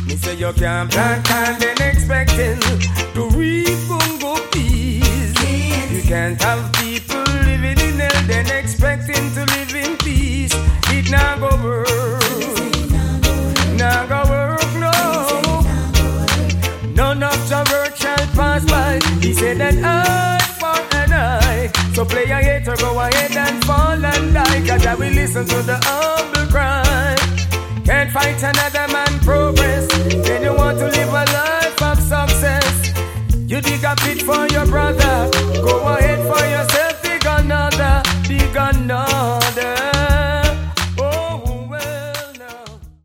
Me say you can't plant and then expecting to reap gungo peas. You can't have people living in hell then expecting to live in peace. It not go work, not go work, no. None of your work shall pass by. He said that eye for an eye. So play a hater, go ahead and fall and die. Cause I will listen to the humble cry. Can't fight another man progress. Then you want to live a life of success. You dig a pit for your brother